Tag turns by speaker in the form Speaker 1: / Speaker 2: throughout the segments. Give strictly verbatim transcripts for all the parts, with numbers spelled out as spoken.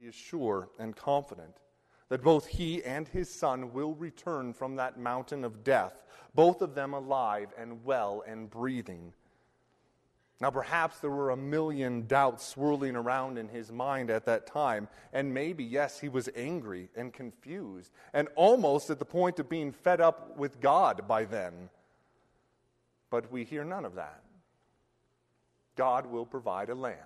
Speaker 1: He is sure and confident that both he and his son will return from that mountain of death, both of them alive and well and breathing. Now, perhaps there were a million doubts swirling around in his mind at that time, and maybe, yes, he was angry and confused, and almost at the point of being fed up with God by then. But we hear none of that. God will provide a lamb.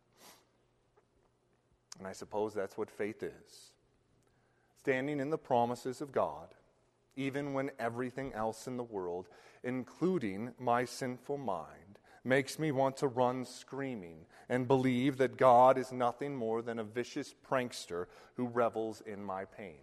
Speaker 1: And I suppose that's what faith is. Standing in the promises of God, even when everything else in the world, including my sinful mind, makes me want to run screaming and believe that God is nothing more than a vicious prankster who revels in my pain.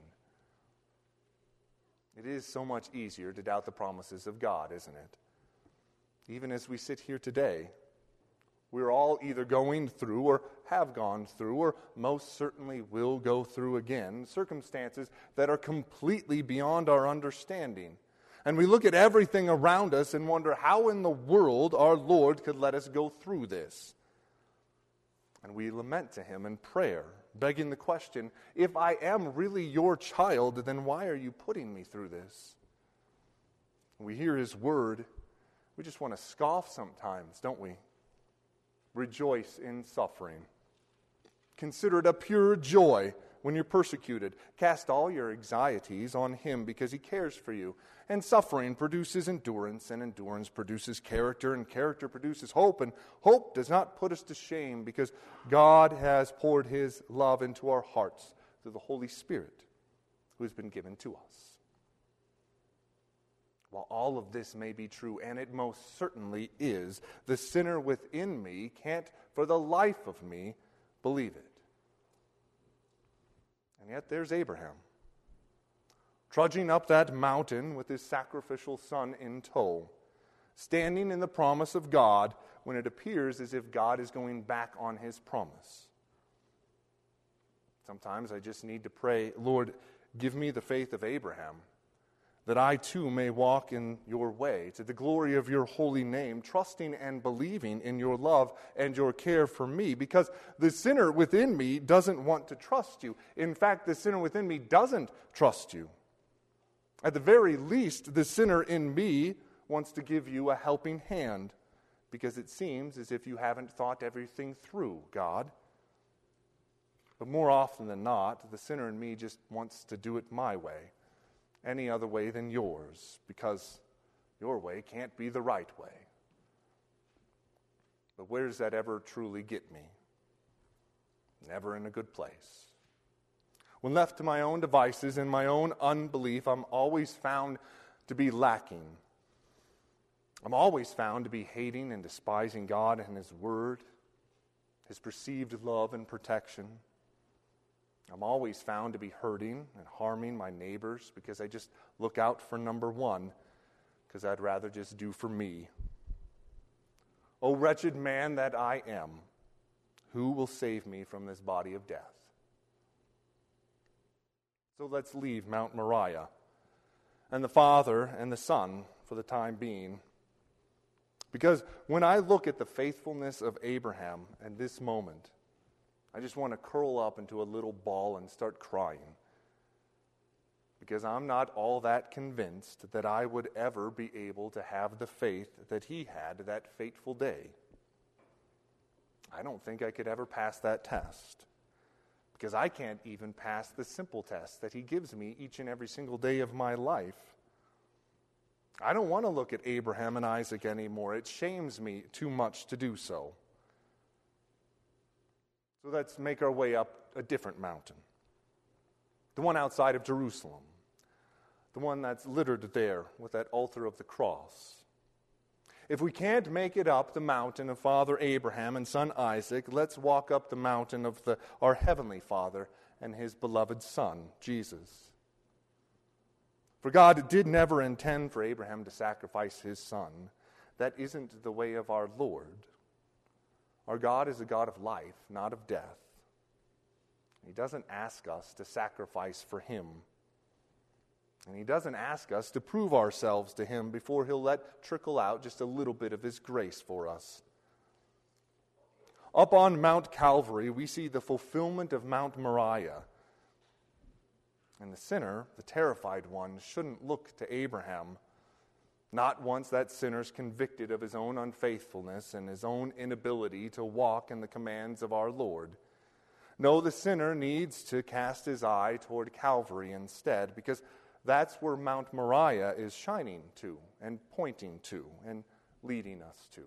Speaker 1: It is so much easier to doubt the promises of God, isn't it? Even as we sit here today, we're all either going through or have gone through or most certainly will go through again circumstances that are completely beyond our understanding. And we look at everything around us and wonder how in the world our Lord could let us go through this. And we lament to him in prayer, begging the question, if I am really your child, then why are you putting me through this? We hear his word, we just want to scoff sometimes, don't we? Rejoice in suffering. Consider it a pure joy when you're persecuted. Cast all your anxieties on him because he cares for you. And suffering produces endurance, and endurance produces character, and character produces hope. And hope does not put us to shame because God has poured his love into our hearts through the Holy Spirit who has been given to us. While all of this may be true, and it most certainly is, the sinner within me can't, for the life of me, believe it. And yet there's Abraham, trudging up that mountain with his sacrificial son in tow, standing in the promise of God when it appears as if God is going back on his promise. Sometimes I just need to pray, Lord, give me the faith of Abraham, that I too may walk in your way, to the glory of your holy name, trusting and believing in your love and your care for me, because the sinner within me doesn't want to trust you. In fact, the sinner within me doesn't trust you. At the very least, the sinner in me wants to give you a helping hand, because it seems as if you haven't thought everything through, God. But more often than not, the sinner in me just wants to do it my way. Any other way than yours, because your way can't be the right way. But where does that ever truly get me? Never in a good place. When left to my own devices and my own unbelief, I'm always found to be lacking. I'm always found to be hating and despising God and his word, his perceived love and protection. I'm always found to be hurting and harming my neighbors because I just look out for number one, because I'd rather just do for me. O wretched man that I am, who will save me from this body of death? So let's leave Mount Moriah and the Father and the Son for the time being. Because when I look at the faithfulness of Abraham at this moment, I just want to curl up into a little ball and start crying. Because I'm not all that convinced that I would ever be able to have the faith that he had that fateful day. I don't think I could ever pass that test. Because I can't even pass the simple test that he gives me each and every single day of my life. I don't want to look at Abraham and Isaac anymore. It shames me too much to do so. So let's make our way up a different mountain. The one outside of Jerusalem. The one that's littered there with that altar of the cross. If we can't make it up the mountain of Father Abraham and son Isaac, let's walk up the mountain of the, our Heavenly Father and his beloved Son, Jesus. For God did never intend for Abraham to sacrifice his son. That isn't the way of our Lord. Our God is a God of life, not of death. He doesn't ask us to sacrifice for him. And he doesn't ask us to prove ourselves to him before he'll let trickle out just a little bit of his grace for us. Up on Mount Calvary, we see the fulfillment of Mount Moriah. And the sinner, the terrified one, shouldn't look to Abraham. Not once that sinner's convicted of his own unfaithfulness and his own inability to walk in the commands of our Lord. No, the sinner needs to cast his eye toward Calvary instead, because that's where Mount Moriah is shining to and pointing to and leading us to.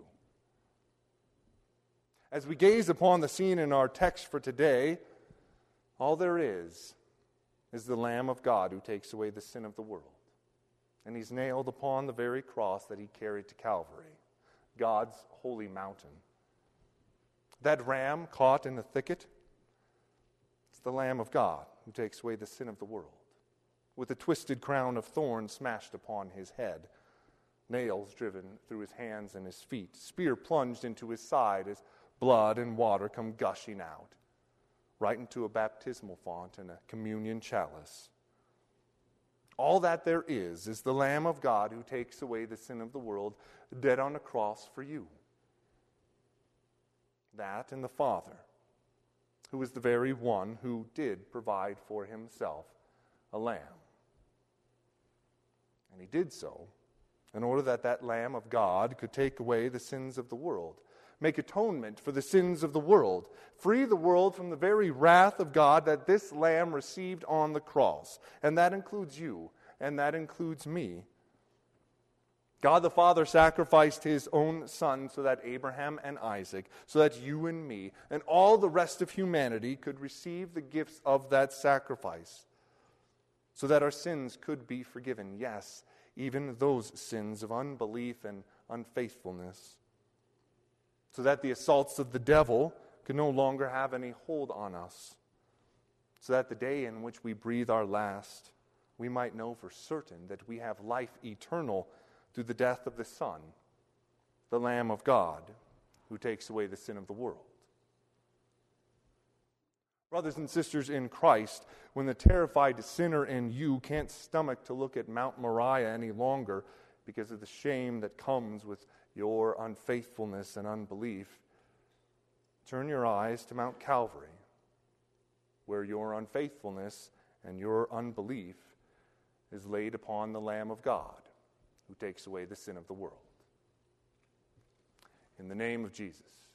Speaker 1: As we gaze upon the scene in our text for today, all there is is the Lamb of God who takes away the sin of the world. And he's nailed upon the very cross that he carried to Calvary, God's holy mountain. That ram caught in the thicket, it's the Lamb of God who takes away the sin of the world, with a twisted crown of thorns smashed upon his head, nails driven through his hands and his feet, spear plunged into his side as blood and water come gushing out, right into a baptismal font and a communion chalice. All that there is is the Lamb of God who takes away the sin of the world, dead on a cross for you. That and the Father, who is the very one who did provide for himself a lamb. And he did so in order that that Lamb of God could take away the sins of the world, make atonement for the sins of the world, free the world from the very wrath of God that this Lamb received on the cross. And that includes you, and that includes me. God the Father sacrificed his own Son so that Abraham and Isaac, so that you and me, and all the rest of humanity could receive the gifts of that sacrifice, so that our sins could be forgiven. Yes, even those sins of unbelief and unfaithfulness. So that the assaults of the devil could no longer have any hold on us. So that the day in which we breathe our last, we might know for certain that we have life eternal through the death of the Son, the Lamb of God, who takes away the sin of the world. Brothers and sisters in Christ, when the terrified sinner in you can't stomach to look at Mount Moriah any longer because of the shame that comes with your unfaithfulness and unbelief, turn your eyes to Mount Calvary, where your unfaithfulness and your unbelief is laid upon the Lamb of God, who takes away the sin of the world. In the name of Jesus.